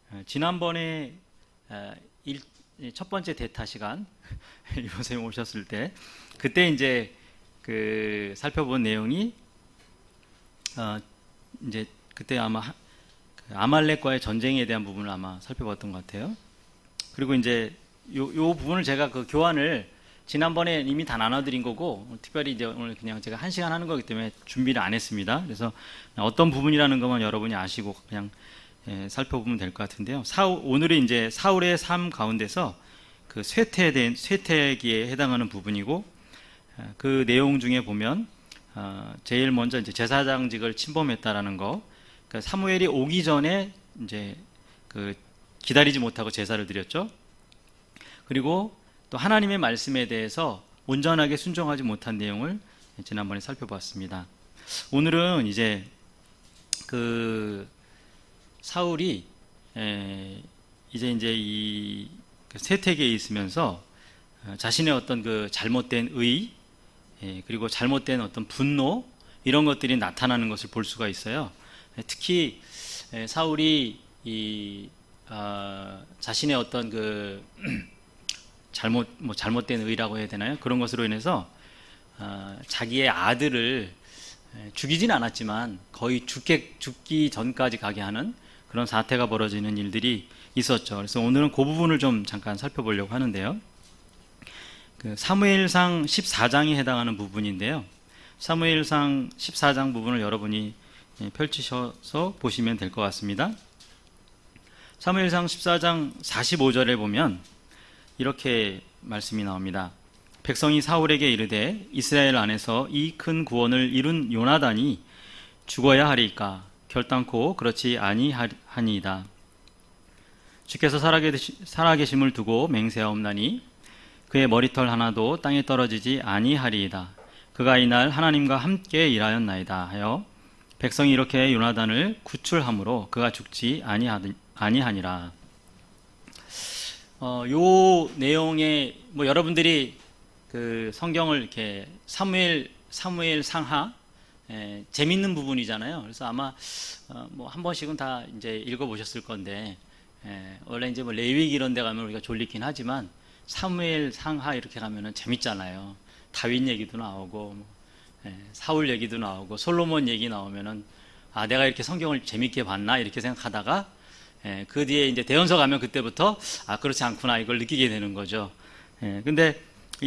지난번에 첫 번째 대타 시간 이번 선생님 오셨을 때 그때 이제 그 살펴본 내용이 이제 그때 아마 아말렉과의 전쟁에 대한 부분을 아마 살펴봤던 것 같아요. 그리고 이제 요 부분을 제가 그 교환을 지난번에 이미 다 나눠드린 거고, 특별히 이제 오늘 그냥 제가 1시간 하는 거기 때문에 준비를 안 했습니다. 그래서 어떤 부분이라는 것만 여러분이 아시고 그냥 살펴보면 될 것 같은데요. 오늘은 이제 사울의 삶 가운데서 그 쇠퇴기에 해당하는 부분이고, 그 내용 중에 보면 제일 먼저 이제 제사장직을 침범했다라는 거, 그러니까 사무엘이 오기 전에 이제 그 기다리지 못하고 제사를 드렸죠. 그리고 또 하나님의 말씀에 대해서 온전하게 순종하지 못한 내용을 지난번에 살펴봤습니다. 오늘은 이제 그 사울이 이제 이 세택에 있으면서 자신의 어떤 그 잘못된 의, 그리고 잘못된 어떤 분노, 이런 것들이 나타나는 것을 볼 수가 있어요. 특히 사울이 자신의 어떤 그 잘못된 의라고 해야 되나요? 그런 것으로 인해서 자기의 아들을 죽이진 않았지만 거의 죽기 전까지 가게 하는 그런 사태가 벌어지는 일들이 있었죠. 그래서 오늘은 그 부분을 좀 잠깐 살펴보려고 하는데요. 그 사무엘상 14장에 해당하는 부분인데요. 사무엘상 14장 부분을 여러분이 펼치셔서 보시면 될 것 같습니다. 사무엘상 14장 45절에 보면 이렇게 말씀이 나옵니다. 백성이 사울에게 이르되 이스라엘 안에서 이 큰 구원을 이룬 요나단이 죽어야 하리까? 결단코 그렇지 아니하니이다. 주께서 살아계심을 두고 맹세하옵나니 그의 머리털 하나도 땅에 떨어지지 아니하리이다. 그가 이날 하나님과 함께 일하였나이다 하여 백성이 이렇게 요나단을 구출함으로 그가 죽지 아니하니라. 요 내용에 여러분들이 그 성경을 이렇게 사무엘 상하 재밌는 부분이잖아요. 그래서 아마 한 번씩은 다 이제 읽어보셨을 건데, 원래 이제 레위기 이런 데 가면 우리가 졸리긴 하지만 사무엘 상하 이렇게 가면은 재밌잖아요. 다윗 얘기도 나오고 사울 얘기도 나오고 솔로몬 얘기 나오면은 내가 이렇게 성경을 재밌게 봤나 이렇게 생각하다가 그 뒤에 이제 대언서 가면 그때부터 그렇지 않구나 이걸 느끼게 되는 거죠. 근데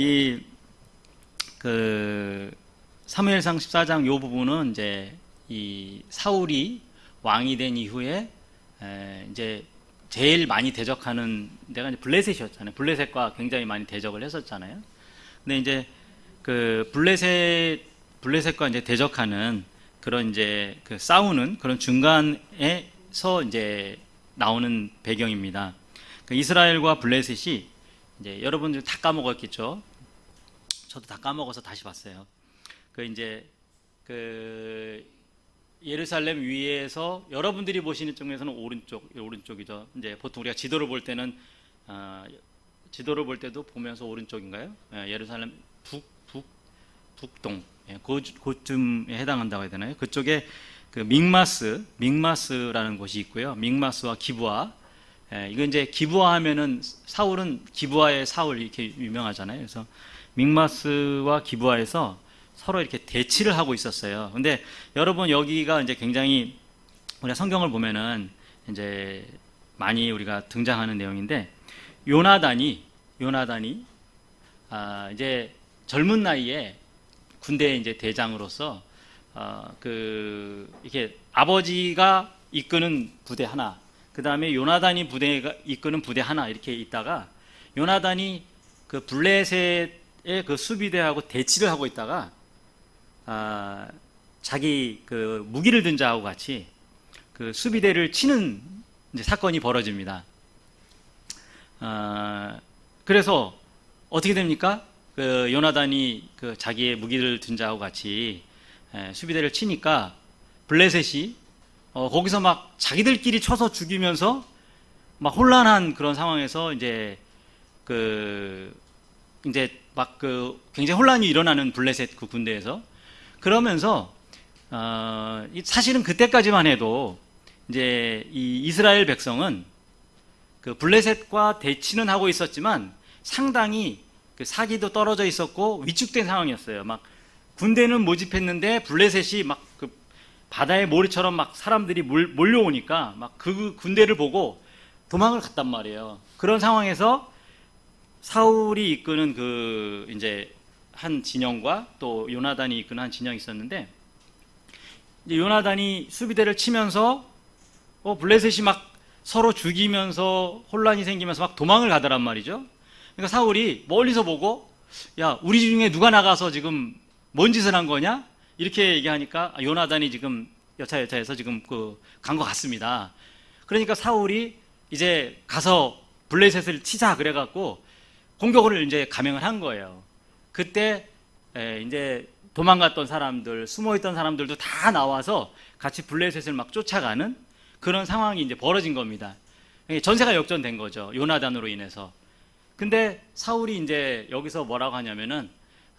그 사무엘상 14장 요 부분은 이제 이 사울이 왕이 된 이후에 이제 제일 많이 대적하는 데가 이제 블레셋이었잖아요. 블레셋과 굉장히 많이 대적을 했었잖아요. 근데 이제 그 블레셋과 이제 대적하는 그런 이제 그 싸우는 그런 중간에서 이제 나오는 배경입니다. 그 이스라엘과 블레셋이 이제 여러분들 다 까먹었겠죠. 저도 다 까먹어서 다시 봤어요. 그 이제 그 예루살렘 위에서 여러분들이 보시는 쪽에서는 오른쪽이죠. 이제 보통 우리가 지도를 볼 때는 지도를 볼 때도 보면서 오른쪽인가요? 예루살렘 북동 그쯤에 해당한다고 해야 되나요? 그쪽에 그 믹마스라는 곳이 있고요. 믹마스와 기브아. 이거 이제 기브아 하면은 사울은 기브아의 사울 이렇게 유명하잖아요. 그래서 믹마스와 기브아에서 서로 이렇게 대치를 하고 있었어요. 근데 여러분 여기가 이제 굉장히 우리가 성경을 보면은 이제 많이 우리가 등장하는 내용인데 요나단이 이제 젊은 나이에 군대 이제 대장으로서 이렇게 아버지가 이끄는 부대 하나, 그 다음에 요나단이 이끄는 부대 하나 이렇게 있다가 요나단이 그 블레셋의 그 수비대하고 대치를 하고 있다가 자기 그 무기를 든 자하고 같이 그 수비대를 치는 이제 사건이 벌어집니다. 그래서 어떻게 됩니까? 그 요나단이 그 자기의 무기를 든 자하고 같이 수비대를 치니까 블레셋이 거기서 막 자기들끼리 쳐서 죽이면서 막 혼란한 그런 상황에서 이제 막 굉장히 혼란이 일어나는 블레셋 그 군대에서 그러면서 사실은 그때까지만 해도 이제 이 이스라엘 백성은 그 블레셋과 대치는 하고 있었지만 상당히 그 사기도 떨어져 있었고 위축된 상황이었어요. 막 군대는 모집했는데 블레셋이 막 그 바다의 모래처럼 막 사람들이 몰려오니까 막 그 군대를 보고 도망을 갔단 말이에요. 그런 상황에서 사울이 이끄는 그 이제 한 진영과 또 요나단이 이끄는 한 진영이 있었는데, 이제 요나단이 수비대를 치면서 블레셋이 막 서로 죽이면서 혼란이 생기면서 막 도망을 가더란 말이죠. 그러니까 사울이 멀리서 보고, 야, 우리 중에 누가 나가서 지금 뭔 짓을 한 거냐? 이렇게 얘기하니까 요나단이 지금 여차여차해서 지금 간 것 같습니다. 그러니까 사울이 이제 가서 블레셋을 치자 그래갖고 공격을 이제 감행을 한 거예요. 그때 이제 도망갔던 사람들, 숨어있던 사람들도 다 나와서 같이 블레셋을 막 쫓아가는 그런 상황이 이제 벌어진 겁니다. 전세가 역전된 거죠. 요나단으로 인해서. 근데 사울이 이제 여기서 뭐라고 하냐면은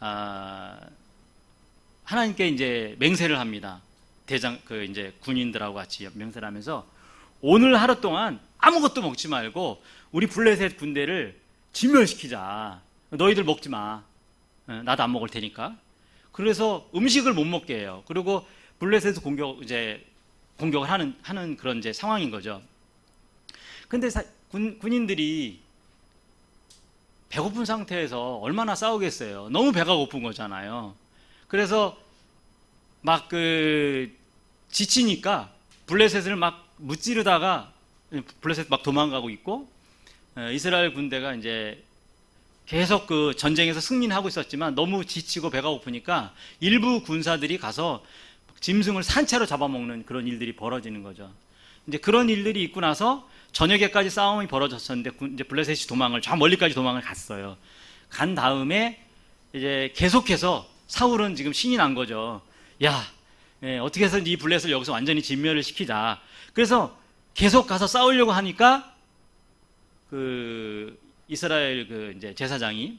하나님께 이제 맹세를 합니다. 이제 군인들하고 같이 맹세를 하면서 오늘 하루 동안 아무것도 먹지 말고 우리 블레셋 군대를 진멸시키자. 너희들 먹지 마. 나도 안 먹을 테니까. 그래서 음식을 못 먹게 해요. 그리고 블레셋에서 공격을 하는 그런 이제 상황인 거죠. 근데 군인들이 배고픈 상태에서 얼마나 싸우겠어요. 너무 배가 고픈 거잖아요. 그래서 막 지치니까 블레셋을 막 무찌르다가 블레셋 막 도망가고 있고, 이스라엘 군대가 이제 계속 그 전쟁에서 승리는 하고 있었지만 너무 지치고 배가 고프니까 일부 군사들이 가서 짐승을 산채로 잡아먹는 그런 일들이 벌어지는 거죠. 이제 그런 일들이 있고 나서 저녁에까지 싸움이 벌어졌었는데 이제 블레셋이 저 멀리까지 도망을 갔어요. 간 다음에 이제 계속해서 사울은 지금 신이 난 거죠. 야, 어떻게 해서 이 블레셋을 여기서 완전히 진멸을 시키자. 그래서 계속 가서 싸우려고 하니까 이스라엘 이제 제사장이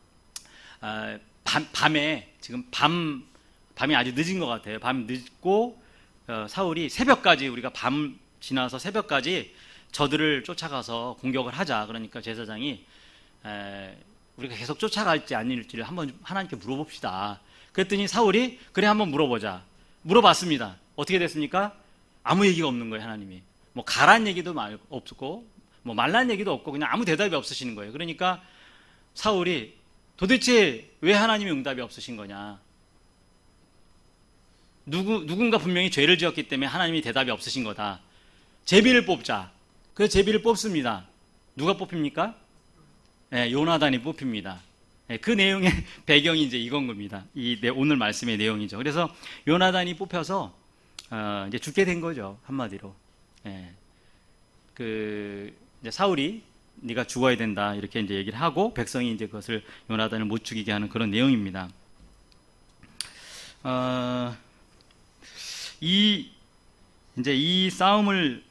밤에 지금 밤이 아주 늦은 것 같아요. 밤 늦고 사울이 새벽까지, 우리가 밤 지나서 새벽까지 저들을 쫓아가서 공격을 하자. 그러니까 제사장이 우리가 계속 쫓아갈지 아닐지를 한번 하나님께 물어봅시다. 그랬더니 사울이 그래 한번 물어보자. 물어봤습니다. 어떻게 됐습니까? 아무 얘기가 없는 거예요. 하나님이 뭐 가란 얘기도 없고 뭐 말란 얘기도 없고 그냥 아무 대답이 없으시는 거예요. 그러니까 사울이 도대체 왜 하나님의 응답이 없으신 거냐? 누군가 분명히 죄를 지었기 때문에 하나님이 대답이 없으신 거다. 제비를 뽑자. 그래서 제비를 뽑습니다. 누가 뽑힙니까? 요나단이 뽑힙니다. 그 내용의 배경이 이제 이건 겁니다. 오늘 말씀의 내용이죠. 그래서 요나단이 뽑혀서 이제 죽게 된 거죠. 한마디로. 이제 사울이 네가 죽어야 된다 이렇게 이제 얘기를 하고 백성이 이제 그것을 요나단을 못 죽이게 하는 그런 내용입니다. 이제 이 싸움을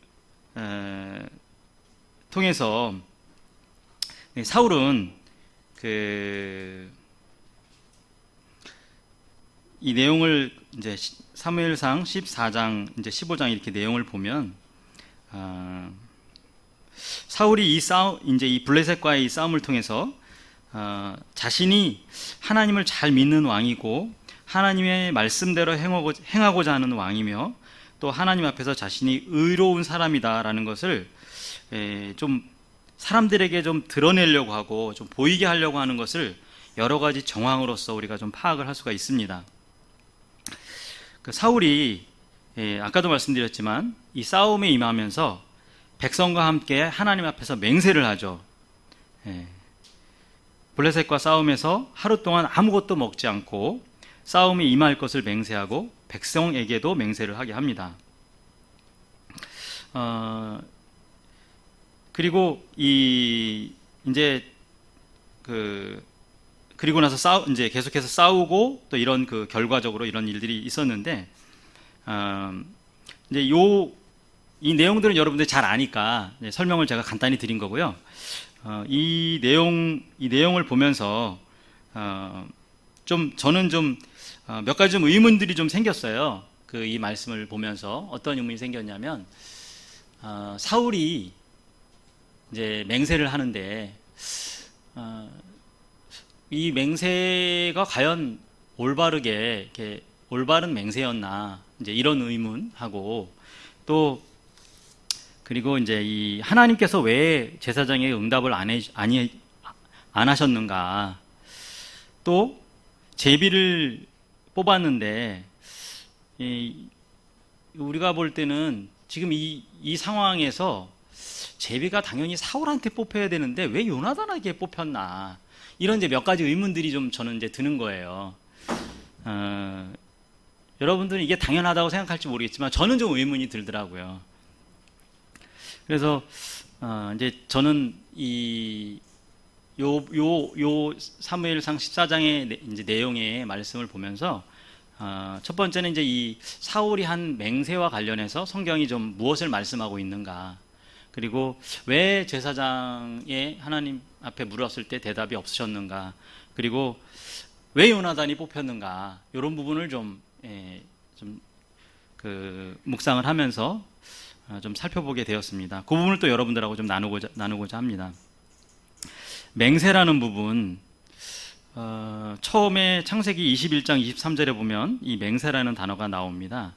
통해서 사울은 이 내용을 이제 사무엘상 14장 이제 15장 이렇게 내용을 보면 사울이 이제 이 블레셋과의 이 싸움을 통해서 자신이 하나님을 잘 믿는 왕이고 하나님의 말씀대로 행하고자 하는 왕이며 또 하나님 앞에서 자신이 의로운 사람이다라는 것을 좀 사람들에게 좀 드러내려고 하고 좀 보이게 하려고 하는 것을 여러 가지 정황으로서 우리가 좀 파악을 할 수가 있습니다. 사울이 아까도 말씀드렸지만 이 싸움에 임하면서 백성과 함께 하나님 앞에서 맹세를 하죠. 블레셋과 싸움에서 하루 동안 아무것도 먹지 않고 싸움에 임할 것을 맹세하고 백성에게도 맹세를 하게 합니다. 그리고 그리고 나서 이제 계속해서 싸우고 또 이런 결과적으로 이런 일들이 있었는데, 이제 이 내용들은 여러분들이 잘 아니까 설명을 제가 간단히 드린 거고요. 이 내용을 보면서 저는 몇 가지 의문들이 좀 생겼어요. 이 말씀을 보면서 어떤 의문이 생겼냐면, 사울이 이제 맹세를 하는데 이 맹세가 과연 올바르게 이렇게 올바른 맹세였나 이제 이런 의문하고 또 그리고 이제 이 하나님께서 왜 제사장의 응답을 안 하셨는가 또 제비를 뽑았는데 우리가 볼 때는 지금 이 상황에서 제비가 당연히 사울한테 뽑혀야 되는데 왜 요나단에게 뽑혔나 이런 이제 몇 가지 의문들이 좀 저는 이제 드는 거예요. 여러분들은 이게 당연하다고 생각할지 모르겠지만 저는 좀 의문이 들더라고요. 그래서 이제 저는 요 사무엘상 14장의 이제 내용의 말씀을 보면서 첫 번째는 이제 이 사울이 한 맹세와 관련해서 성경이 좀 무엇을 말씀하고 있는가, 그리고 왜 제사장의 하나님 앞에 물었을 때 대답이 없으셨는가, 그리고 왜 요나단이 뽑혔는가, 이런 부분을 좀 묵상을 하면서 좀 살펴보게 되었습니다. 그 부분을 또 여러분들하고 좀 나누고자 합니다. 맹세라는 부분, 처음에 창세기 21장 23절에 보면 이 맹세라는 단어가 나옵니다.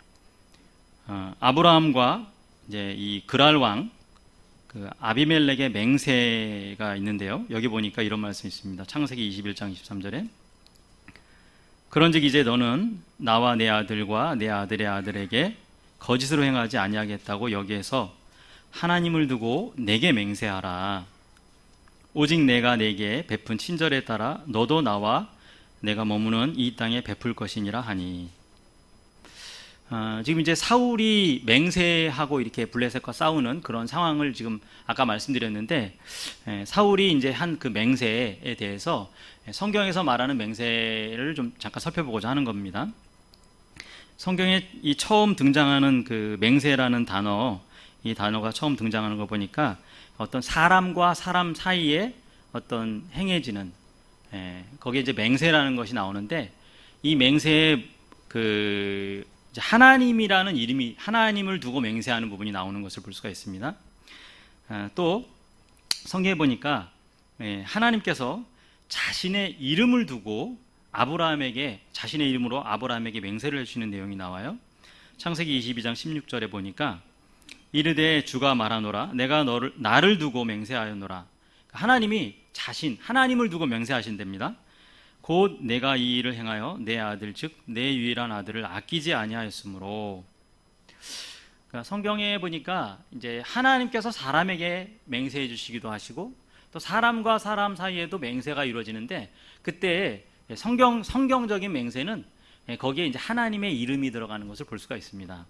아브라함과 이제 이 그랄 왕 아비멜렉의 맹세가 있는데요. 여기 보니까 이런 말씀이 있습니다. 창세기 21장 23절에 그런즉 이제 너는 나와 내 아들과 내 아들의 아들에게 거짓으로 행하지 아니하겠다고 여기에서 하나님을 두고 내게 맹세하라. 오직 내가 내게 베푼 친절에 따라 너도 나와 내가 머무는 이 땅에 베풀 것이니라 하니. 지금 이제 사울이 맹세하고 이렇게 블레셋과 싸우는 그런 상황을 지금 아까 말씀드렸는데, 사울이 이제 한 그 맹세에 대해서 성경에서 말하는 맹세를 좀 잠깐 살펴보고자 하는 겁니다. 성경에 이 처음 등장하는 그 맹세라는 단어, 이 단어가 처음 등장하는 거 보니까 어떤 사람과 사람 사이에 어떤 행해지는, 거기에 이제 맹세라는 것이 나오는데, 이 맹세에 그 이제 하나님이라는 이름이, 하나님을 두고 맹세하는 부분이 나오는 것을 볼 수가 있습니다. 또 성경에 보니까 하나님께서 자신의 이름을 두고 아브라함에게, 자신의 이름으로 아브라함에게 맹세를 해주시는 내용이 나와요. 창세기 22장 16절에 보니까 이르되 주가 말하노라 내가 나를 두고 맹세하였노라. 하나님이 하나님을 두고 맹세하신답니다. 곧 내가 이 일을 행하여 내 아들 즉 내 유일한 아들을 아끼지 아니하였으므로. 그러니까 성경에 보니까 이제 하나님께서 사람에게 맹세해 주시기도 하시고 또 사람과 사람 사이에도 맹세가 이루어지는데, 그때 성경적인 맹세는 거기에 이제 하나님의 이름이 들어가는 것을 볼 수가 있습니다.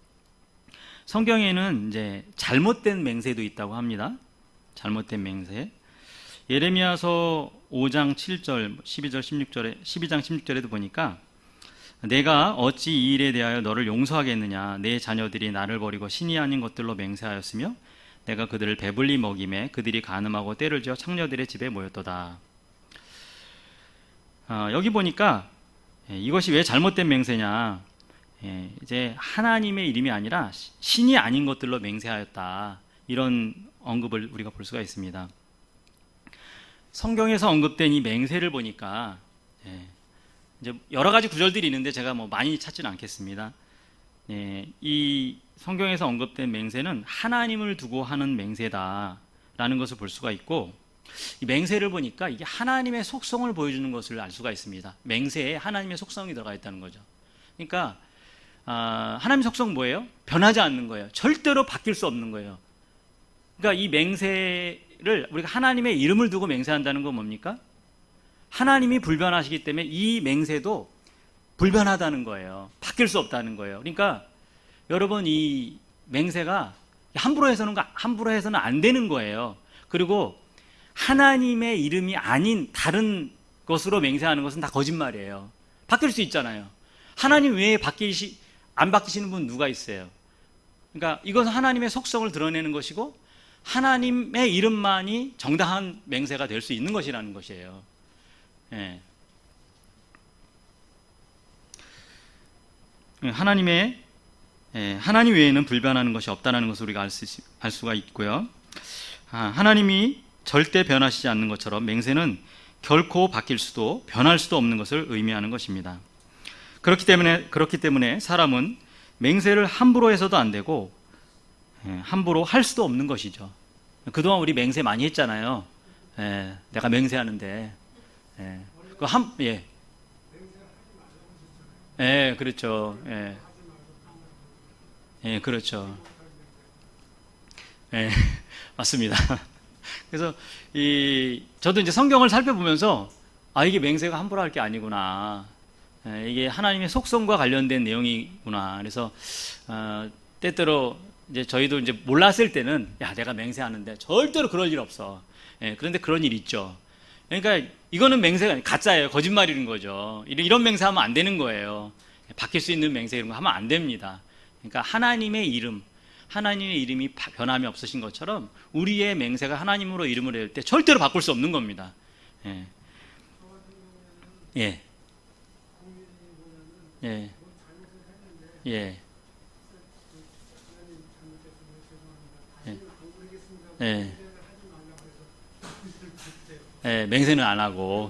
성경에는 이제 잘못된 맹세도 있다고 합니다. 잘못된 맹세. 예레미야서 5장 7절, 12장 16절에도 보니까 내가 어찌 이 일에 대하여 너를 용서하겠느냐, 내 자녀들이 나를 버리고 신이 아닌 것들로 맹세하였으며 내가 그들을 배불리 먹임에 그들이 간음하고 떼를 지어 창녀들의 집에 모였도다. 여기 보니까 이것이 왜 잘못된 맹세냐, 이제 하나님의 이름이 아니라 신이 아닌 것들로 맹세하였다, 이런 언급을 우리가 볼 수가 있습니다. 성경에서 언급된 이 맹세를 보니까 이제 여러 가지 구절들이 있는데 제가 뭐 많이 찾지는 않겠습니다. 이 성경에서 언급된 맹세는 하나님을 두고 하는 맹세다라는 것을 볼 수가 있고, 이 맹세를 보니까 이게 하나님의 속성을 보여주는 것을 알 수가 있습니다. 맹세에 하나님의 속성이 들어가 있다는 거죠. 그러니까 하나님의 속성 뭐예요? 변하지 않는 거예요. 절대로 바뀔 수 없는 거예요. 그러니까 이 맹세를 우리가 하나님의 이름을 두고 맹세한다는 건 뭡니까? 하나님이 불변하시기 때문에 이 맹세도 불변하다는 거예요. 바뀔 수 없다는 거예요. 그러니까 여러분, 이 맹세가 함부로 해서는 안 되는 거예요. 그리고 하나님의 이름이 아닌 다른 것으로 맹세하는 것은 다 거짓말이에요. 바뀔 수 있잖아요. 하나님 외에 안 바뀌시는 분 누가 있어요? 그러니까 이것은 하나님의 속성을 드러내는 것이고 하나님의 이름만이 정당한 맹세가 될 수 있는 것이라는 것이에요. 하나님 외에는 불변하는 것이 없다는 것을 우리가 알 수가 있고요. 하나님이 절대 변하시지 않는 것처럼 맹세는 결코 바뀔 수도 변할 수도 없는 것을 의미하는 것입니다. 그렇기 때문에 사람은 맹세를 함부로 해서도 안 되고 함부로 할 수도 없는 것이죠. 그동안 우리 맹세 많이 했잖아요. 내가 맹세하는데 그렇죠. 그렇죠. 맞습니다. 그래서 저도 이제 성경을 살펴보면서 이게 맹세가 함부로 할 게 아니구나. 이게 하나님의 속성과 관련된 내용이구나. 그래서 때때로 이제 저희도 이제 몰랐을 때는 내가 맹세하는데 절대로 그럴 일 없어. 그런데 그런 일 있죠. 그러니까 이거는 맹세가 아니라 가짜예요. 거짓말이는 거죠. 이런 맹세하면 안 되는 거예요. 바뀔 수 있는 맹세 이런 거 하면 안 됩니다. 그러니까 하나님의 이름이 변함이 없으신 것처럼 우리의 맹세가 하나님으로 이름을 낼 때 절대로 바꿀 수 없는 겁니다. 예. 맹세는 안 하고.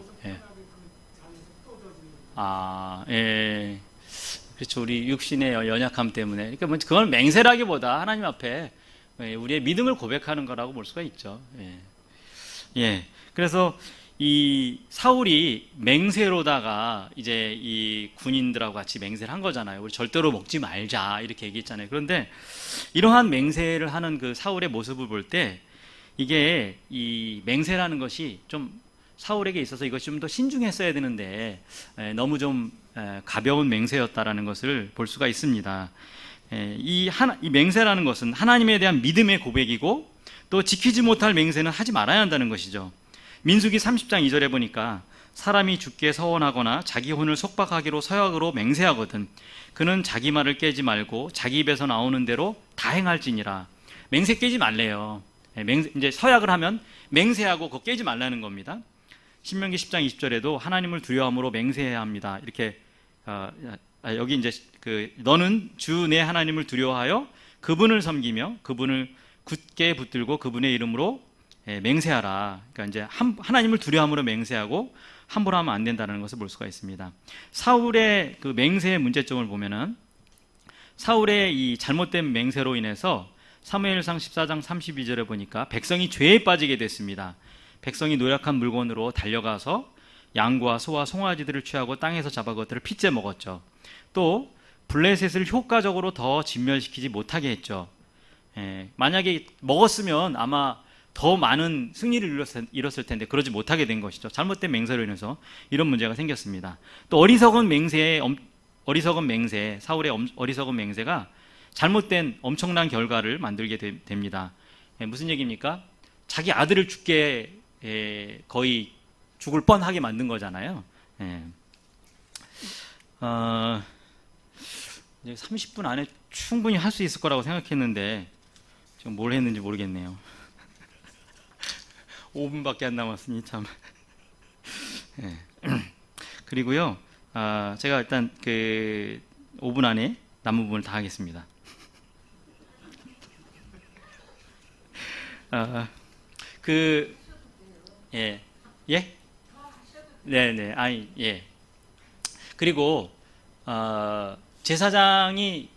그렇죠. 우리 육신의 연약함 때문에. 그러니까 그걸 맹세라기보다 하나님 앞에 우리의 믿음을 고백하는 거라고 볼 수가 있죠. 그래서 이 사울이 맹세로다가 이제 이 군인들하고 같이 맹세를 한 거잖아요. 우리 절대로 먹지 말자 이렇게 얘기했잖아요. 그런데 이러한 맹세를 하는 그 사울의 모습을 볼 때 이게 이 맹세라는 것이 좀 사울에게 있어서 이것이 좀 더 신중했어야 되는데 너무 좀 가벼운 맹세였다라는 것을 볼 수가 있습니다. 이 맹세라는 것은 하나님에 대한 믿음의 고백이고 또 지키지 못할 맹세는 하지 말아야 한다는 것이죠. 민수기 30장 2절에 보니까 사람이 주께 서원하거나 자기 혼을 속박하기로 서약으로 맹세하거든 그는 자기 말을 깨지 말고 자기 입에서 나오는 대로 다 행할지니라. 맹세 깨지 말래요. 이제 서약을 하면 맹세하고 그거 깨지 말라는 겁니다. 신명기 10장 20절에도 하나님을 두려움으로 맹세해야 합니다. 이렇게 여기 이제 너는 주 내 하나님을 두려워하여 그분을 섬기며 그분을 굳게 붙들고 그분의 이름으로 맹세하라. 그러니까 이제 하나님을 두려움으로 맹세하고 함부로 하면 안 된다는 것을 볼 수가 있습니다. 사울의 그 맹세의 문제점을 보면은 사울의 이 잘못된 맹세로 인해서 사무엘상 14장 32절에 보니까 백성이 죄에 빠지게 됐습니다. 백성이 노력한 물건으로 달려가서 양과 소와 송아지들을 취하고 땅에서 잡아 그것들을 핏째 먹었죠. 또 블레셋을 효과적으로 더 진멸시키지 못하게 했죠. 만약에 먹었으면 아마 더 많은 승리를 이뤘을 텐데 그러지 못하게 된 것이죠. 잘못된 맹세로 인해서 이런 문제가 생겼습니다. 또 어리석은 맹세, 사울의 어리석은 맹세가 잘못된 엄청난 결과를 만들게 됩니다. 무슨 얘기입니까? 자기 아들을 죽게 거의 죽을 뻔하게 만든 거잖아요. 30분 안에 충분히 할 수 있을 거라고 생각했는데 지금 뭘 했는지 모르겠네요. 5분밖에 안 남았으니 참. 그리고요, 제가 일단 5분 안에 남은 부분을 다 하겠습니다. 네네, 그리고 제사장이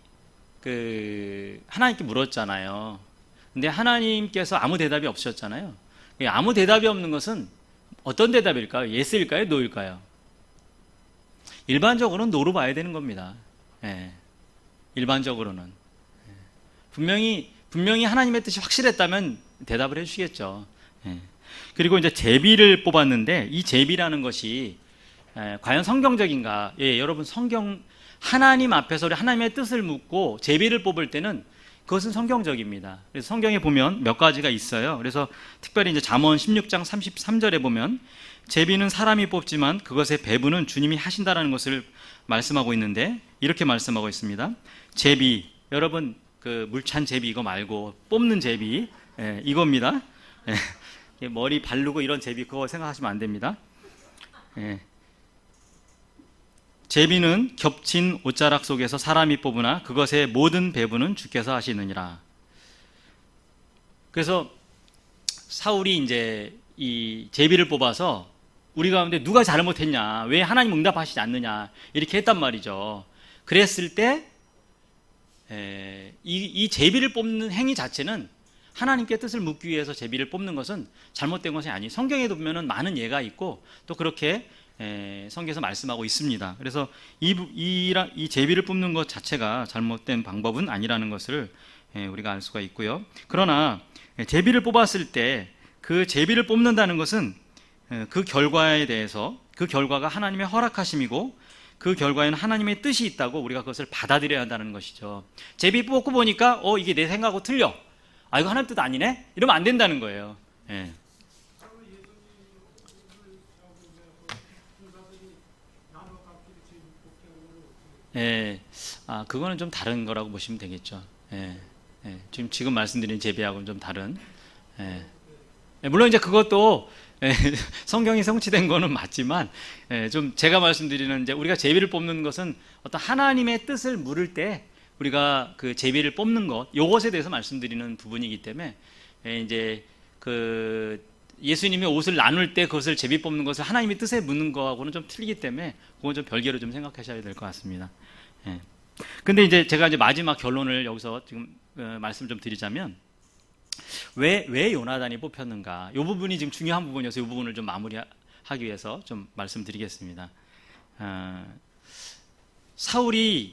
하나님께 물었잖아요. 근데 하나님께서 아무 대답이 없으셨잖아요. 아무 대답이 없는 것은 어떤 대답일까요? 예스일까요? 노일까요? 일반적으로는 노로 봐야 되는 겁니다. 일반적으로는 분명히 하나님의 뜻이 확실했다면 대답을 해주시겠죠. 그리고 이제 제비를 뽑았는데 이 제비라는 것이 과연 성경적인가? 여러분 하나님 앞에서 우리 하나님의 뜻을 묻고 제비를 뽑을 때는 그것은 성경적입니다. 그래서 성경에 보면 몇 가지가 있어요. 그래서 특별히 이제 잠언 16장 33절에 보면 제비는 사람이 뽑지만 그것의 배분은 주님이 하신다라는 것을 말씀하고 있는데 이렇게 말씀하고 있습니다. 제비, 여러분 물찬 제비 이거 말고 뽑는 제비 이겁니다. 머리 바르고 이런 제비 그거 생각하시면 안 됩니다. 제비는 겹친 옷자락 속에서 사람이 뽑으나 그것의 모든 배분은 주께서 하시느니라. 그래서 사울이 이제 이 제비를 뽑아서 우리 가운데 누가 잘못했냐, 왜 하나님 응답하시지 않느냐 이렇게 했단 말이죠. 그랬을 때 이 제비를 뽑는 행위 자체는 하나님께 뜻을 묻기 위해서 제비를 뽑는 것은 잘못된 것이 아니. 성경에도 보면은 많은 예가 있고 또 그렇게 성경에서 말씀하고 있습니다. 그래서 이 제비를 뽑는 것 자체가 잘못된 방법은 아니라는 것을 우리가 알 수가 있고요. 그러나 제비를 뽑았을 때 그 제비를 뽑는다는 것은 그 결과에 대해서, 그 결과가 하나님의 허락하심이고 그 결과에는 하나님의 뜻이 있다고 우리가 그것을 받아들여야 한다는 것이죠. 제비 뽑고 보니까 이게 내 생각하고 틀려, 이거 하나님 뜻 아니네? 이러면 안 된다는 거예요. 예. 예. 그거는 좀 다른 거라고 보시면 되겠죠. 예. 예. 지금 말씀드린 제비하고는 좀 다른. 예. 물론 이제 그것도 성경이 성취된 거는 맞지만, 좀 제가 말씀드리는 이제 우리가 제비를 뽑는 것은 어떤 하나님의 뜻을 물을 때 우리가 그 제비를 뽑는 것, 요것에 대해서 말씀드리는 부분이기 때문에 이제 그 예수님이 옷을 나눌 때 그것을 제비 뽑는 것을 하나님의 뜻에 묻는 거하고는 좀 틀리기 때문에 그건 좀 별개로 좀 생각하셔야 될 것 같습니다. 근데 이제 제가 이제 마지막 결론을 여기서 지금 말씀 좀 드리자면, 왜 요나단이 뽑혔는가? 이 부분이 지금 중요한 부분이어서 이 부분을 좀 마무리하기 위해서 좀 말씀드리겠습니다. 사울이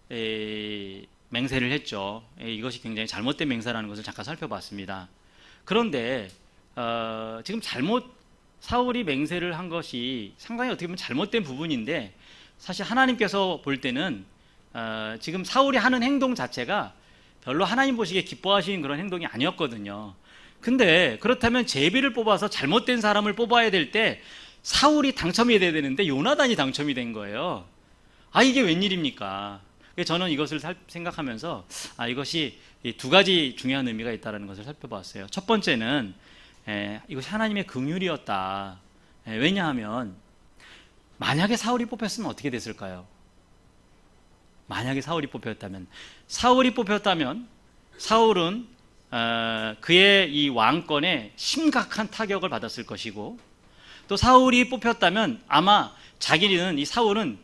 맹세를 했죠. 이것이 굉장히 잘못된 맹세라는 것을 잠깐 살펴봤습니다. 그런데 지금 사울이 맹세를 한 것이 상당히 어떻게 보면 잘못된 부분인데, 사실 하나님께서 볼 때는 지금 사울이 하는 행동 자체가 별로 하나님 보시기에 기뻐하시는 그런 행동이 아니었거든요. 근데 그렇다면 제비를 뽑아서 잘못된 사람을 뽑아야 될 때 사울이 당첨이 돼야 되는데 요나단이 당첨이 된 거예요. 이게 웬일입니까? 저는 이것을 생각하면서 이것이 두 가지 중요한 의미가 있다는 것을 살펴봤어요. 첫 번째는 이것이 하나님의 긍휼이었다. 왜냐하면 만약에 사울이 뽑혔으면 어떻게 됐을까요? 만약에 사울이 뽑혔다면 사울은 그의 이 왕권에 심각한 타격을 받았을 것이고, 또 사울이 뽑혔다면 아마 이 사울은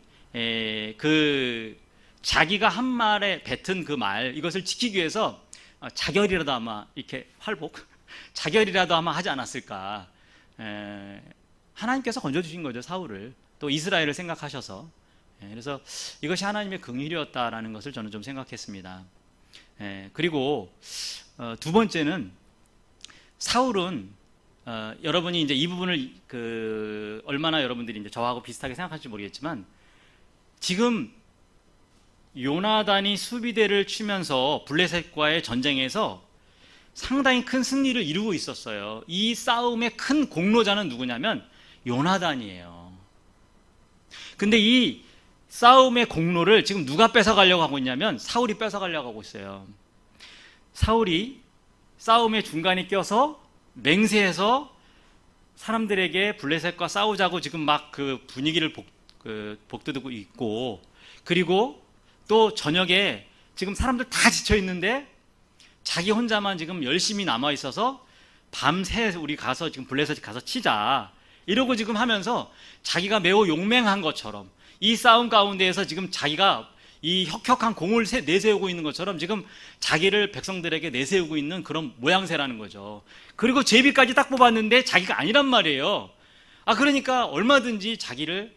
자기가 한 말에 뱉은 그 말, 이것을 지키기 위해서 자결이라도 아마 이렇게 자결이라도 아마 하지 않았을까. 하나님께서 건져주신 거죠, 사울을. 또 이스라엘을 생각하셔서. 그래서 이것이 하나님의 긍휼이었다라는 것을 저는 좀 생각했습니다. 그리고 두 번째는 사울은 여러분이 이제 이 부분을 얼마나 여러분들이 이제 저하고 비슷하게 생각할지 모르겠지만, 지금 요나단이 수비대를 치면서 블레셋과의 전쟁에서 상당히 큰 승리를 이루고 있었어요. 이 싸움의 큰 공로자는 누구냐면 요나단이에요. 근데 이 싸움의 공로를 지금 누가 뺏어가려고 하고 있냐면 사울이 뺏어가려고 하고 있어요. 사울이 싸움의 중간에 껴서 맹세해서 사람들에게 블레셋과 싸우자고 지금 막 그 분위기를 복돋고 있고, 그리고 또 저녁에 지금 사람들 다 지쳐 있는데 자기 혼자만 지금 열심히 남아 있어서 밤새 우리 가서 지금 블레셋 가서 치자 이러고 지금 하면서 자기가 매우 용맹한 것처럼, 이 싸움 가운데에서 지금 자기가 이 혁혁한 공을 내세우고 있는 것처럼 지금 자기를 백성들에게 내세우고 있는 그런 모양새라는 거죠. 그리고 제비까지 딱 뽑았는데 자기가 아니란 말이에요. 그러니까 얼마든지 자기를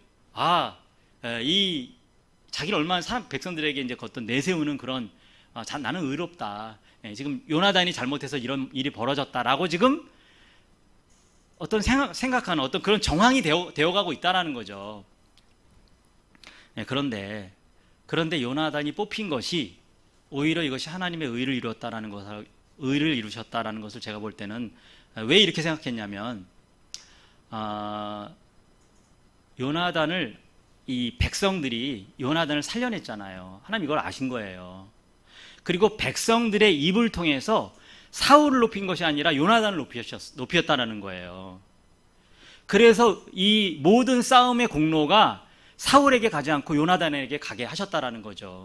얼마나 백성들에게 이제 어떤 내세우는 그런 나는 의롭다. 지금 요나단이 잘못해서 이런 일이 벌어졌다라고 지금 어떤 생각하는 어떤 그런 정황이 되어가고 있다라는 거죠. 그런데 요나단이 뽑힌 것이 오히려 이것이 하나님의 의를 이루셨다라는 것을 제가 볼 때는 왜 이렇게 생각했냐면, 이 백성들이 요나단을 살려냈잖아요. 하나님 이걸 아신 거예요. 그리고 백성들의 입을 통해서 사울을 높인 것이 아니라 요나단을 높였다라는 거예요. 그래서 이 모든 싸움의 공로가 사울에게 가지 않고 요나단에게 가게 하셨다라는 거죠.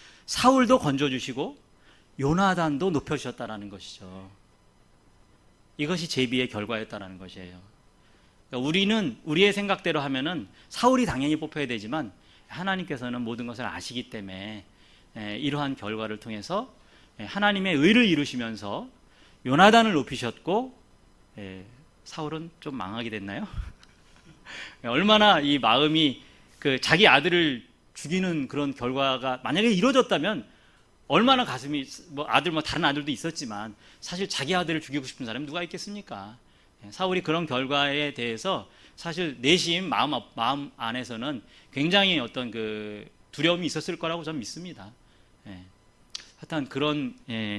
사울도 건져주시고 요나단도 높여주셨다라는 것이죠. 이것이 제비의 결과였다라는 것이에요. 그러니까 우리는 우리의 생각대로 하면은 사울이 당연히 뽑혀야 되지만 하나님께서는 모든 것을 아시기 때문에 이러한 결과를 통해서 하나님의 의를 이루시면서 요나단을 높이셨고 사울은 좀 망하게 됐나요? 얼마나 이 마음이 그 자기 아들을 죽이는 그런 결과가 만약에 이루어졌다면 얼마나 가슴이 뭐 아들 뭐 다른 아들도 있었지만 사실 자기 아들을 죽이고 싶은 사람이 누가 있겠습니까? 사울이 그런 결과에 대해서 사실 내심 마음 안에서는 굉장히 어떤 그 두려움이 있었을 거라고 저는 믿습니다. 하여튼 그런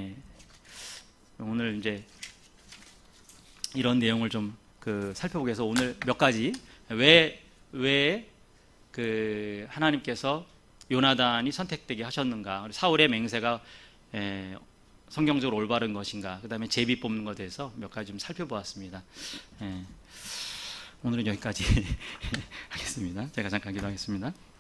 오늘 이제 이런 내용을 좀 그 살펴보기 위해서 오늘 몇 가지 왜 그 하나님께서 요나단이 선택되게 하셨는가, 사울의 맹세가 성경적으로 올바른 것인가, 그 다음에 제비 뽑는 것에 대해서 몇 가지 좀 살펴보았습니다. 오늘은 여기까지 하겠습니다. 제가 잠깐 기도하겠습니다.